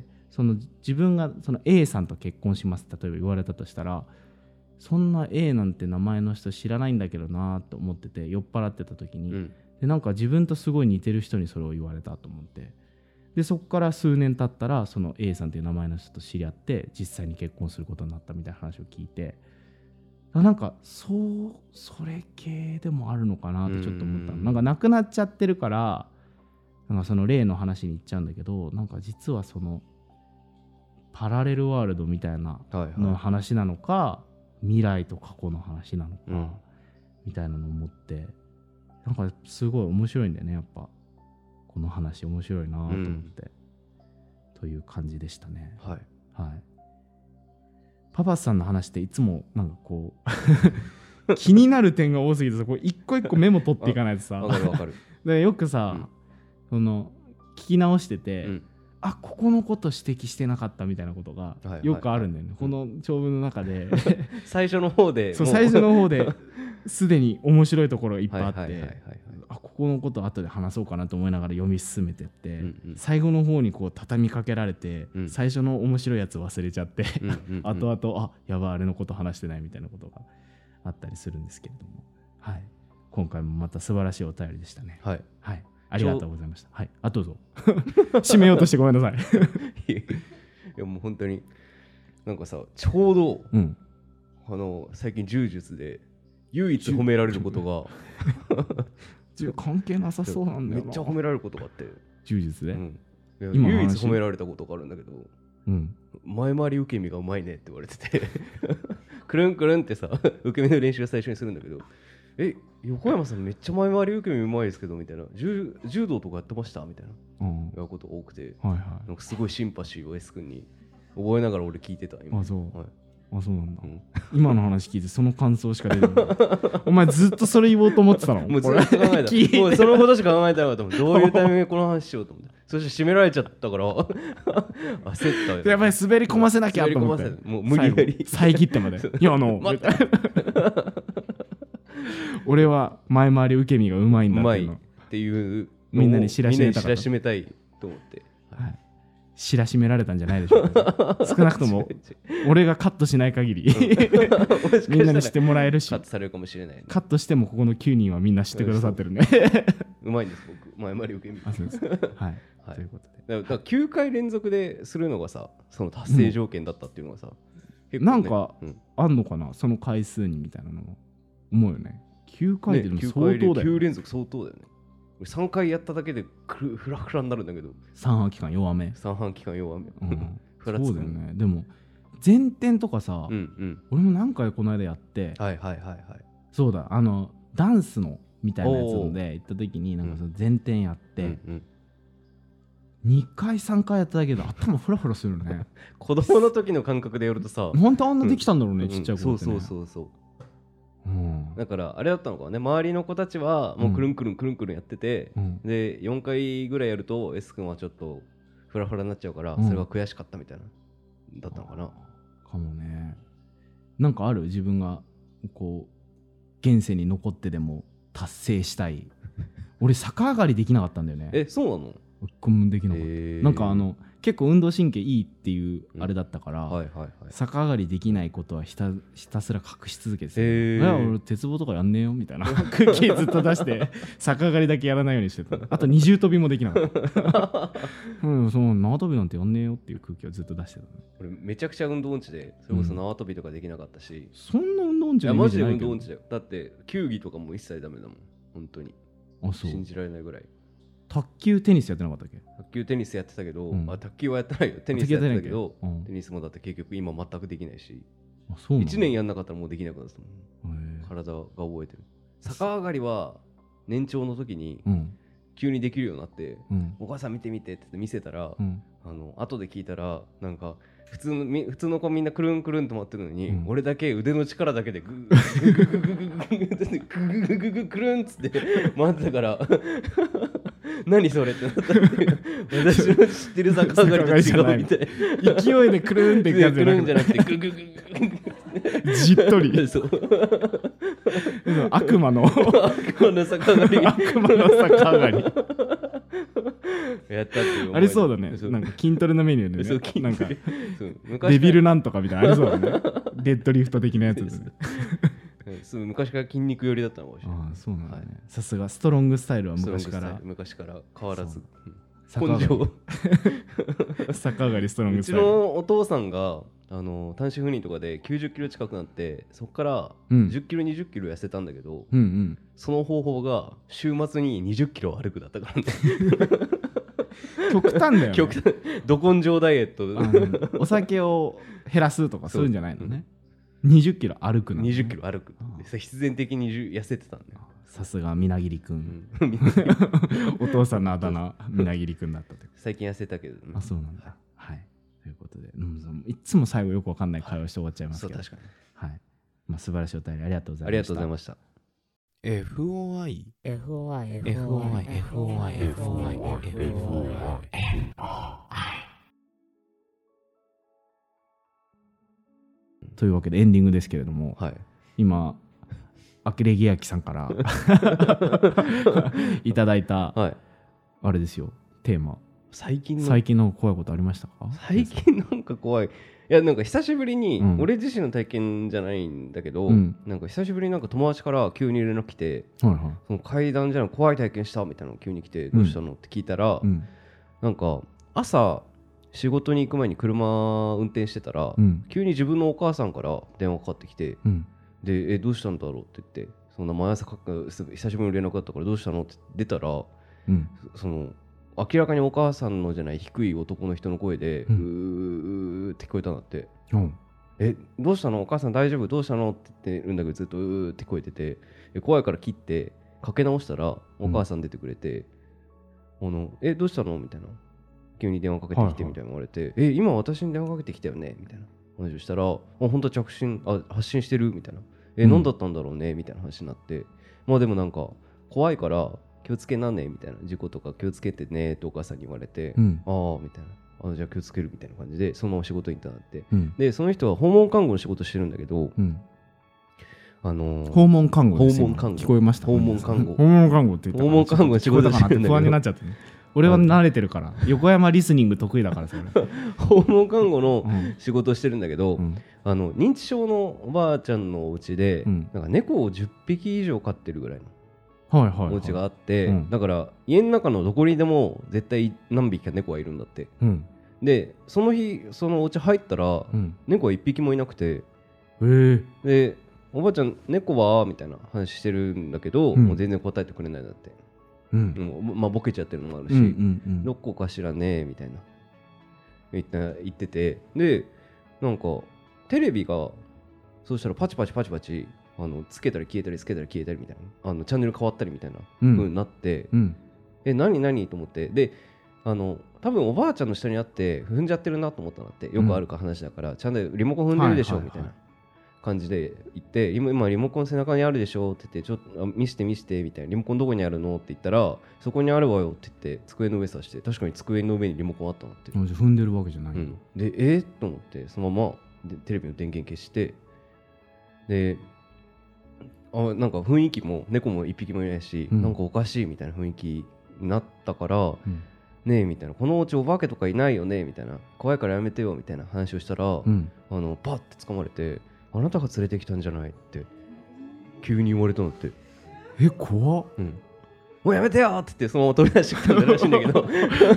その自分がその A さんと結婚しますって例えば言われたとしたら、そんな A なんて名前の人知らないんだけどなと思ってて、酔っ払ってた時に、うん、でなんか自分とすごい似てる人にそれを言われたと思って、でそこから数年経ったらその A さんという名前の人と知り合って実際に結婚することになったみたいな話を聞いて、なんかそうそれ系でもあるのかなってちょっと思った。なんか亡くなっちゃってるからなんかその例の話に行っちゃうんだけど、なんか実はそのパラレルワールドみたいなの話なのか、はいはい、未来と過去の話なのか、うん、みたいなのを思って、なんかすごい面白いんだよね。やっぱこの話面白いなと思って、うん、という感じでしたね。 はい、 はい、パパスさんの話っていつもなんかこう気になる点が多すぎてさ、こう一個一個メモ取っていかないとさわかるわかるでよくさ、うん、その聞き直してて、うんあここのこと指摘してなかったみたいなことがよくあるんだよね、はいはいはい、この長文の中で最初の方でそう最初の方ですでに面白いところがいっぱいあってあここのこと後で話そうかなと思いながら読み進めてって、うんうん、最後の方にこう畳みかけられて、うん、最初の面白いやつ忘れちゃって後々あやばいあれのこと話してないみたいなことがあったりするんですけれども、はい、今回もまた素晴らしいお便りでしたね。 はい、 はい、 ありがとうございました。はい、あどうぞ締めようとしてごめんなさいいやもう本当になんかさちょうど、 うん、 あの最近柔術で唯一褒められることが関係なさそうなんだよな。 めっちゃ褒められることがあって柔術で、 うん、今唯一褒められたことがあるんだけど、 うん、 前回り受け身がうまいねって言われててくるんくるんってさ受け身の練習を最初にするんだけど、え横山さんめっちゃ前回り受け身うまいですけどみたいな、柔柔道とかやってましたみたいな、うん、やることが多くて、はいはい、なんかすごいシンパシーを S 君に覚えながら俺聞いてた今。 あそう、はい、あそうなんだ、うん、今の話聞いてその感想しか出てないお前ずっとそれ言おうと思ってたの？ もうずっと考えたもうそのことしか考えてなかったもん。どういうタイミングでこの話しようと思ってそして締められちゃったから焦ったよ。 やばい滑り込ませなきゃと思ってもう無理やり遮ってまでいやあの俺は前回り受け身がうまいんだっていうのっていうみんなに知らしめたかった。 みんなに知らしめたいと思って、 はい、知らしめられたんじゃないでしょうか少なくとも俺がカットしない限りみんなに知ってもらえるし、 カットされるかもしれない、ね、 カットしてもここのきゅうにんはみんな知ってくださってるねうまいんです僕前回り受け身。 あそうですはい、はい、ということでだからきゅうかい連続でするのがさその達成条件だったっていうのがさ、 うんね、なんか、うん、あんのかなその回数にみたいなのも思うよね。きゅうかいでも相当だよ、ね、 きゅう連続相当だよね。さんかいやっただけでフラフラになるんだけど三半期間弱め三半期間弱め、うん、 そうだよね。でも前転とかさ、 うんうん、 俺も何回この間やってはいはいはいはいそうだあのダンスのみたいなやつで行った時になんかその前転やって、うんうん、にかいさんかいやっただけで頭フラフラするね子供の時の感覚でやるとさ本当あんなできたんだろうね、うん、ちっちゃい頃ってね、 うん、そうそうそうそううん、 だからあれだったのかね周りの子たちはもうくるんくるんくるんくるんやってて、うん、でよんかいぐらいやると S 君はちょっとフラフラになっちゃうから、うん、それが悔しかったみたいなだったのかなかもね。なんかある自分がこう現世に残ってでも達成したい俺逆上がりできなかったんだよね。 えそうなの？ 一個もできなかった、えー、なんかあの結構運動神経いいっていうあれだったから、うんはいはいはい、逆上がりできないことはひ た, ひたすら隠し続けて、えー、俺鉄棒とかやんねえよみたいな空気ずっと出して逆上がりだけやらないようにしてた。あと二重跳びもできなかったうん、その縄跳びなんてやんねえよっていう空気をずっと出してた、ね、 俺めちゃくちゃ運動音痴でそれこそ縄跳びとかできなかったし、うん、 そんな運動音痴なイメージないけど。いやマジで運動音痴だよ。だって球技とかも一切ダメだもん本当に。 あそう信じられないぐらい。 卓球テニスやってなかったっけ？ 卓球テニスやってたけど、うん、あ卓球はやってないよ。テニスやってたけど、うん、テニスもだって結局今全くできないし、あそうなんだ。いちねんやんなかったらもうできなくなったもん。体が覚えてる。逆上がりは年長の時に急にできるようになって、うん、お母さん見て見てって見せたら、うん、あの後で聞いたらなんか普通の普通の子みんなくるんくるんと回ってるのに、うん、俺だけ腕の力だけでグーグーグーグーグーグーグーグーグーグーグーくるんっつって回ってたから何それってなったって私の知ってる逆上がりと違うみたいな勢いでくるんってくるんじゃなくてグーグーグーグーじっとりそう悪魔の悪魔の逆上がり悪魔の逆上がりやったっていうありそうだね。なんか筋トレのメニューでねそうなんかデビルなんとかみたいなありそうだねデッドリフト的なやつですねそう昔から筋肉寄りだったのかもしれない。 ああそうなんだね、はい、さすがストロングスタイルは昔から昔から変わらず根性逆上がりストロングスタイル。 うちのお父さんがあの単身赴任とかできゅうじゅっキロ近くなってそこからじゅっキロ、うん、にじゅっキロ痩せたんだけど、うんうん、その方法が週末ににじゅっキロ歩くだったからね極端だよね。 極端ど根性ダイエットお酒を減らすとかするんじゃないのね。にじゅっキロ歩くの、ね、 にじゅっキロ歩く必然的に痩せてたんだよ。 さすがみなぎりくん、うん、お父さんのあだ名みなぎりくんだったって。 最近痩せたけど、ね、 あそうなんだ、はい、ということで、うん、いつも最後よくわかんない会話して終わっちゃいますけど、 そう確かに、 はい、まあ、素晴らしいお便りありがとうございました。 ありがとうございました。 エフオーアイ エフオーアイ エフオーアイ エフオーアイ エフオーアイ エフオーアイ エフオーアイというわけでエンディングですけれども、 はい、 今アキレギヤキさんからいただいた、はい、あれですよテーマ。 最近の最近の怖いことありましたか？ 最近なんか怖いいやなんか久しぶりに、 うん、 俺自身の体験じゃないんだけど、 うん、 なんか久しぶりになんか友達から急に連絡来て、 はいはい、 その階段じゃない怖い体験したみたいなの急に来て、どうしたのって聞いたら、うん、なんか朝仕事に行く前に車運転してたら、うん、急に自分のお母さんから電話かかってきて、うん、でえどうしたんだろうって言って、そんな毎朝かすぐ久しぶりに連絡あったからどうしたのって出たら、うん、その明らかにお母さんのじゃない低い男の人の声で、うん、うーって聞こえたんだって、うん、えどうしたのお母さん大丈夫どうしたのって言ってるんだけどずっとうーって聞こえてて、怖いから切ってかけ直したらお母さん出てくれて、うん、あのえどうしたのみたいな急に電話かけてきてみたいな言われて、はいはい、え今私に電話かけてきたよねみたいな話をしたら、あ本当は着信あ発信してるみたいな、え、うん、何だったんだろうねみたいな話になって、まあでもなんか怖いから気をつけなねみたいな、事故とか気をつけてねってお母さんに言われて、うん、ああみたいな、あじゃあ気をつけるみたいな感じでそのまま仕事に行ったなって、うん、でその人は訪問看護の仕事してるんだけど、うん、あのー、 訪問看護ですよ。 訪問看護聞こえました、ね、 訪問看護訪問看護って言った訪問看護の仕事してるんだけど不安になっちゃってね。俺は慣れてるから横山リスニング得意だからそれ訪問看護の仕事をしてるんだけど、うん、あの認知症のおばあちゃんのお家で、うん、なんか猫をじゅっぴき以上飼ってるぐらいのお家があって、はいはいはい、だから家の中のどこにでも絶対何匹か猫はいるんだって、うん、でその日そのお家入ったら、うん、猫はいっぴきもいなくて、 えー、 でおばあちゃん猫はみたいな話してるんだけど、うん、もう全然答えてくれないんだって、うん、まあボケちゃってるのもあるし、うんうんうん、どこかしらねみたいな言って言ってて、でなんかテレビがそうしたらパチパチパチパチあのつけたり消えたりつけたり消えたりみたいな、あのチャンネル変わったりみたいな風になって、うん、え何何と思って、であの多分おばあちゃんの下にあって踏んじゃってるなと思ったんだって、よくあるか話だから、うん、ちゃんとリモコン踏んでるでしょ、はいはいはい、みたいな感じで言って、今, 今リモコン背中にあるでしょって言って、ちょっと見せて見せてみたいな、リモコンどこにあるのって言ったらそこにあるわよって言って机の上さして、確かに机の上にリモコンあったのって、 踏んでるわけじゃない、うん、 でえー、と思ってそのままでテレビの電源消して、であなんか雰囲気も猫も一匹もいないし、うん、なんかおかしいみたいな雰囲気になったから、うん、ねえみたいな、このお家お化けとかいないよねみたいな、怖いからやめてよみたいな話をしたら、うん、あのパッて掴まれて、あなたが連れてきたんじゃないって急に言われたのって、 え怖っ、うん、 もうやめてよって言ってそのまま飛び出してきたんだらしいんだけど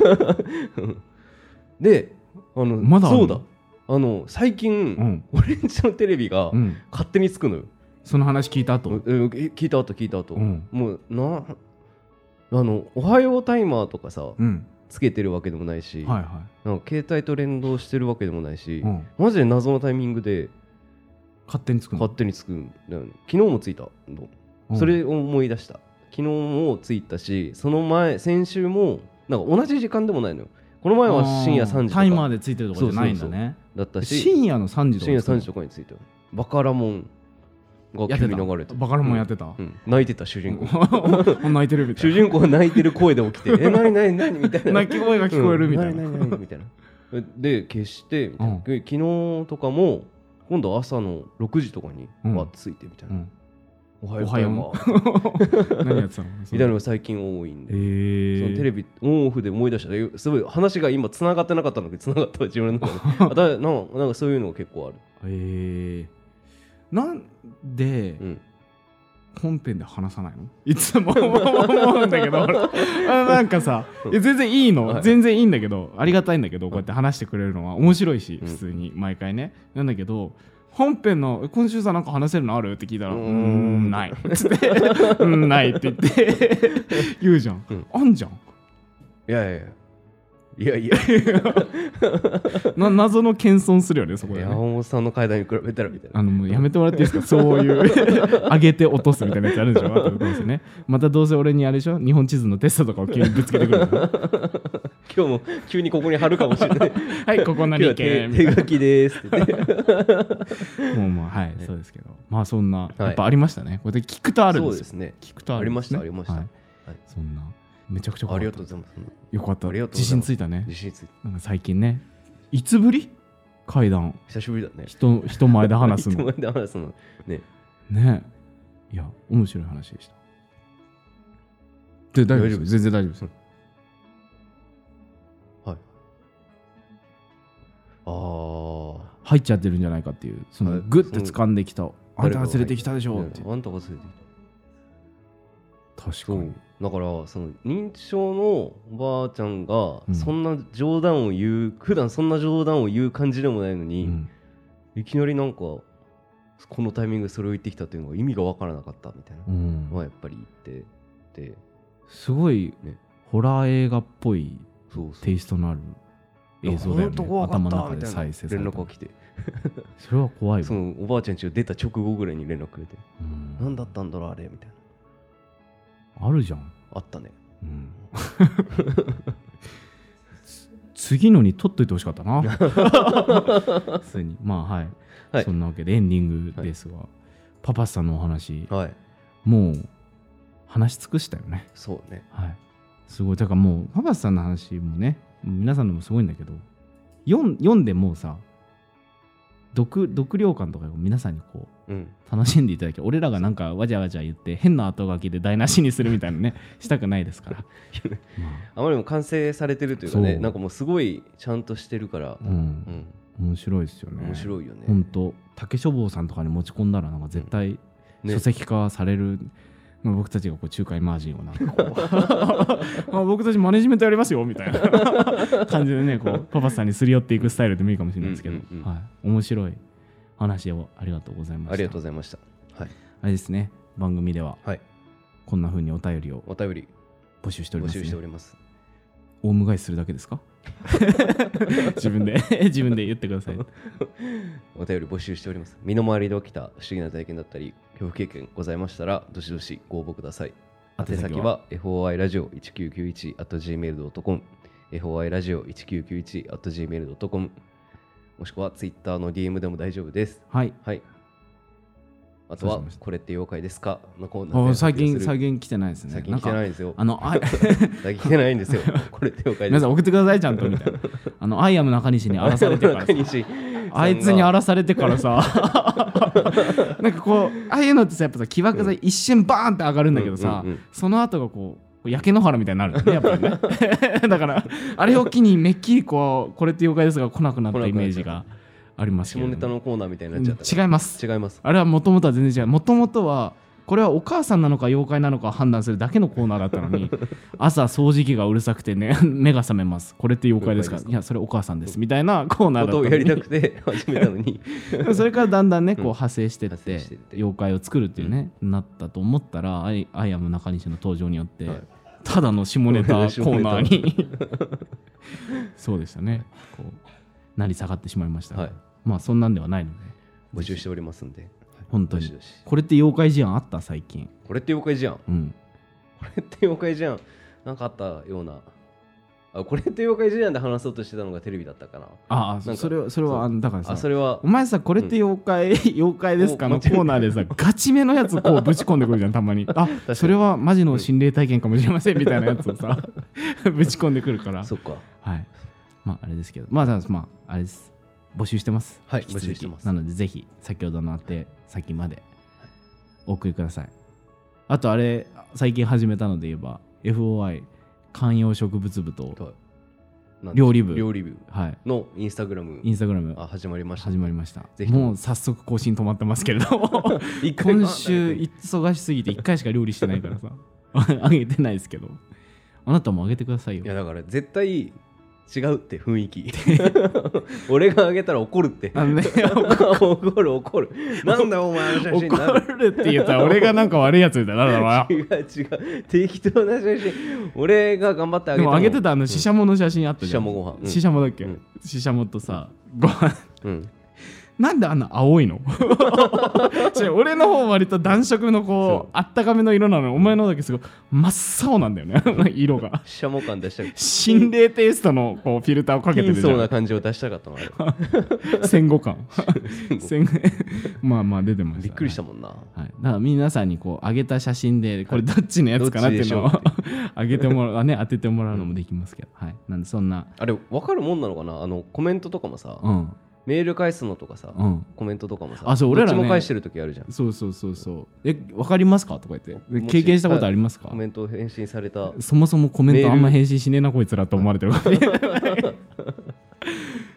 であのまだあるの？ そうだあの最近、うん、俺んちのテレビが勝手につくのよ、うん、 その話聞いた後、 聞いた後聞いた後、うん、もうなあのおはようタイマーとかさ、うん、つけてるわけでもないし、はいはい、なんか携帯と連動してるわけでもないし、うん、マジで謎のタイミングで勝手につくの？ 勝手につくんだよね。昨日もついたの、うん、それを思い出した。昨日もついたし、その前先週もなんか同じ時間でもないのよ。この前は深夜さんじとかタイマーでついてるとかじゃないんだね。そうそうそうだったし、 深夜のさんじとか深夜さんじとかについてる。バカラモンが急に流れて、 バカラモンやってた、 うんうん、泣いてた主人公泣いてるみたいな、 主人公が泣いてる声で起きてえ何何何みたいな泣き声が聞こえるみたいな、 うん、何何何みたいなで消してみたいな、うん、昨日とかも今度朝のろくじとかにはついてみたいな、うん、おはようございます何やってたのみたいなのが最近多いんで、えー、そのテレビオンオフで思い出したすごい話が今つながってなかったんだけどつながった自分の中でな, なんかそういうのが結構ある。 へえー、なんで、うん、本編で話さないのいつも思うんだけどなんかさ全然いいの、はい、全然いいんだけどありがたいんだけど、こうやって話してくれるのは面白いし、普通に毎回ね、うん、なんだけど本編の今週さなんか話せるのあるって聞いたらうーんないうんないって言って言うじゃん、うん、あんじゃん。 いやいやいやいやいやな謎の謙遜するよねそこで、ね、 山本さんの階段に比べたらみたいな、 あのもうやめてもらっていいですかそういう上げて落とすみたいなやつあるでしょどうせ、ね、またどうせ俺にあれでしょ日本地図のテストとかを急にぶつけてくる今日も急にここに貼るかもしれないはいここ何県手書きですって言ってもうまあはい、ね、そうですけどまあそんなやっぱありましたね、はい、これで聞くとあるんですよ。そうですね聞くとあるんですね。 ありましたありました、はいはい、そんなめちゃくちゃありがとうございます。 よかった。自信ついたね。 自信ついた。 なんか最近ね、いつぶり？階段。 久しぶりだね。 人人前で話すの。 人前で話すのね。 ね。いや面白い話でした。で大丈夫です。全然大丈夫です。 はい。ああ。 入っちゃってるんじゃないかっていう、そのグッて掴んできた、あんたが連れてきたでしょって、 あんたが連れてきた。確かに。 だからその認知症のおばあちゃんがそんな冗談を言う、うん、普段そんな冗談を言う感じでもないのに、うん、いきなりなんかこのタイミングでそれを言ってきたっていうのが意味が分からなかったみたいなのはやっぱり言ってて、うん、 すごい、ね、ホラー映画っぽいテイストのある映像だよね。頭の中で再生された連絡が来てそれは怖いわ。 そのおばあちゃん家を出た直後ぐらいに連絡くれて、うん、何だったんだろうあれみたいな。 あるじゃん。 あったね、うん、 次のに撮っといてほしかったな普通に。まあはい、はい、そんなわけでエンディングですが、はい、パパスさんのお話、はい、もう話し尽くしたよね。 そうね、 はい、すごい。だからもうパパスさんの話もね、皆さんのもすごいんだけど、読ん、読んでもうさ、読読量感とかを皆さんにこう、うん、楽しんでいただき、俺らがなんかわじゃわじゃ言って変な後書きで台無しにするみたいなねしたくないですからまあ、あまりにも完成されてるというかね、なんかもうすごいちゃんとしてるから、うんうん、面白いですよね。 面白いよね。 ほんと竹書房さんとかに持ち込んだらなんか絶対書籍化される、うんね、まあ、僕たちがこう仲介マージンをなんかこうまあ僕たちマネジメントやりますよみたいな感じでね、こうパパさんにすり寄っていくスタイルでもいいかもしれないですけど、うんうんうん、はい、面白い話をありがとうございました。 ありがとうございました。はい、 あれですね、番組では、はい、こんな風にお便りをお便り募集しております、ね、 募集しております。 オウム返しするだけですか自分で自分で言ってください。 お便り募集しております。身の回りで起きた不思議な体験だったり恐怖経験ございましたらどしどしご応募ください。宛先は エフオーアイラジオいちきゅうきゅういち アットジーメールドットコム エフオーアイラジオいちきゅうきゅういち アットジーメールドットコム もしくは Twitter の ディーエム でも大丈夫です。 はい、 はい、あとはこれって妖怪ですかのコーナーで最近最近来てないですね。 最近来てないんですよ。 あのあ最近来てないんですよ。これって妖怪ですか。 皆さん送ってくださいちゃんとみたいな。あのアイアム中西に荒らされてからさあいつに荒らされてからさなんかこうああいうのってさやっぱさ起爆剤一瞬バーンって上がるんだけどさ、うんうんうん、その後がこう焼け野原みたいになるんだねやっぱりねだからあれを機にめっきりこうこれって妖怪ですが来なくなったイメージがありますけど、 下ネタのコーナーみたいになっちゃった、 うん、違います違いますあれはもともとは全然違う。もともとはこれはお母さんなのか妖怪なのか判断するだけのコーナーだったのに朝掃除機がうるさくてね目が覚めます、これって妖怪ですか、いやそれお母さんですみたいなコーナーだったのにことをやりたくて始めたのにそれからだんだんねこう派生してって、うん、妖怪を作るっていうね、うん、なったと思ったらアイアム中西の登場によって、はい、ただの下ネタコーナーにそうでしたね、こう成り下がってしまいましたが、はい、まあそんなんではないので募集しておりますんで、 本当にこれって妖怪事案あった最近。 これって妖怪事案、 うん、 これって妖怪事案なんかあったような。あ、これって妖怪事案で話そうとしてたのがテレビだったかな。 ああ、それはそれはだからさ、 あそれはお前さこれって妖怪、うん、妖怪ですかのコーナーでさガチめのやつこうぶち込んでくるじゃんたまに。あ、それはマジの心霊体験かもしれませんみたいなやつをさぶち込んでくるから。 そっか。 はい。まああれですけど、まあまああれです。募集してます。 はい、募集してます。 なのでぜひ先ほどのあって先までお送りください。あとあれ最近始めたので言えば エフオーアイ 観葉植物部と料理部料理部のインスタグラム、 インスタグラム始まりました。 始まりました。もう早速更新止まってますけれども今週忙しすぎていっかいしか料理してないからさあげてないですけど、あなたもあげてくださいよ。 いやだから絶対違うって雰囲気俺があげたら怒るってあの、ね、怒る怒るなんだお前の写真怒るって言ったら俺がなんか悪いやつみたいな違う違う適当な写真俺が頑張ってあげた。 でもあげてたあのししゃもの写真あったじゃん。 ししゃもご飯ししゃもだっけ、うん、ししゃもとさご飯、うん、なんであんな青いの俺の方割と暖色のこうあったかめの色なのにお前のだけすごい真っ青なんだよね色が。 ししゃも感出したい。 心霊テイストのこうフィルターをかけてるじゃん。 貧相な感じを出したかったのあれ戦後感戦後まあまあ出てました、ね、 びっくりしたもんな、 はい、だから皆さんにこう上げた写真でこれどっちのやつかなっていうのを上げてもらうね当ててもらうのもできますけど、はい、なんでそんなあれ分かるもんなのかな。あのコメントとかもさ、うん、メール返すのとかさ、うん、コメントとかもさ、 あ、そう、俺らね、 どっちも返してる時あるじゃん。 そうそうそうそう。え、わかりますかとか言って経験したことありますか。 コメント返信された。 そもそもコメントあんま返信しねえなこいつらと思われてる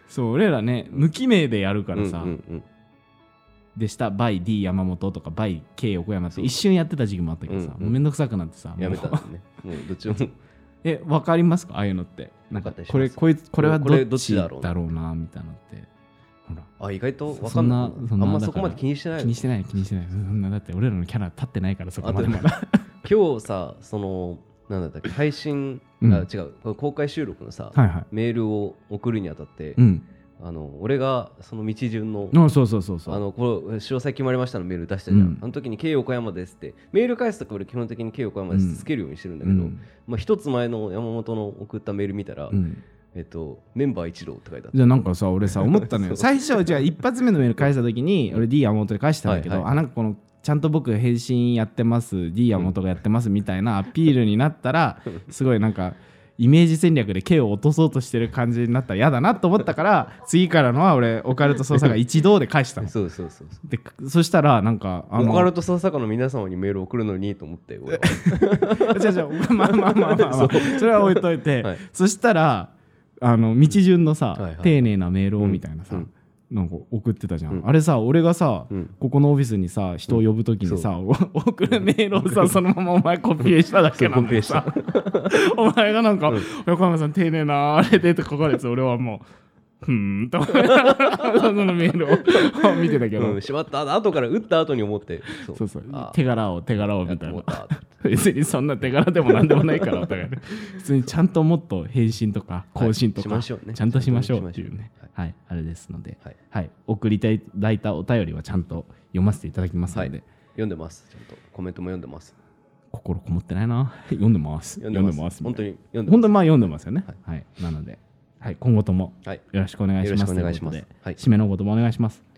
そう俺らね無記名でやるからさ、 うんうんうん、 でした by D 山本とか by K 横山って一瞬やってた時期もあったけどさ、うんうん、もうめんどくさくなってさやめたんですねもうどっちもえ分かりますかああいうのってなんかこれこいこれはどっちだろうなみたいなってほらあ意外と分かんないあんまそこまで気にしてない気にしてない気にしてないそんなだって俺らのキャラ立ってないからそこまでまだ今日さそのなんだったっけ配信、うん、あ違う公開収録のさ、はいはい、メールを送るにあたって、うん、あの俺がその道順のあそうそうそうそうあのこれ詳細決まりましたのメール出したじゃん、うん、あの時に K 横山ですってメール返すとき俺基本的に K 横山ですってつけるようにしてるんだけど、うんまあ、一つ前の山本の送ったメール見たら、うんえっと、メンバー一郎って書いてあった。 じゃあなんかさ俺さ思ったのよ最初じゃあ一発目のメール返した時に俺 D 山本で返したんだけど、はいはい、あなんかこのちゃんと僕返信やってます D 山本がやってますみたいなアピールになったらすごいなんかイメージ戦略で K を落とそうとしてる感じになったら嫌だなと思ったから次からのは俺オカルト捜査官一同で返したのそうそうそうでそしたらなんかあのオカルト捜査官の皆様にメール送るのにと思って俺はじゃあじゃあまあまあまあまあ、まあ、それは置いといて、はい、そしたらあの道順のさ、はいはい、丁寧なメールをみたいなさ、うんなんか送ってたじゃん、うん、あれさ俺がさ、うん、ここのオフィスにさ人を呼ぶときにさ、うん、送るメールをさそのままお前コピーしただけなんでさお前がなんか、うん、横山さん丁寧なあれでって書かれて俺はもうふーんとそのメールを見てたけど、 うん、しまった後から打った後に思ってそうそうそう手柄を手柄をみたいな別にそんな手柄でもなんでもないからお互い普通にちゃんともっと返信とか更新とか、はいね、ちゃんとしましょうっていうねはい、あれですので、はいはい、送りいただいたお便りはちゃんと読ませていただきますので、はい、 読んでますちゃんとコメントも読んでます心こもってないな読んでます読んでます、ます本当に読んでます本当にまあ読んでますよね、はいはい、なので、はい、今後ともよろしくお願いします、 はい、よろしくお願いします、 はい、締めの言葉お願いします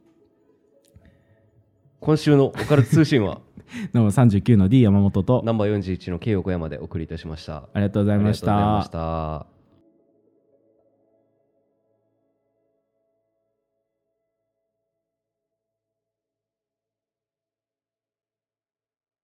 今週のオカルト通信はナンバーさんじゅうきゅうの D 山本とナンバーよんじゅういちの K 横山でお送りいたしました。 ありがとうございました。 ありがとうございました。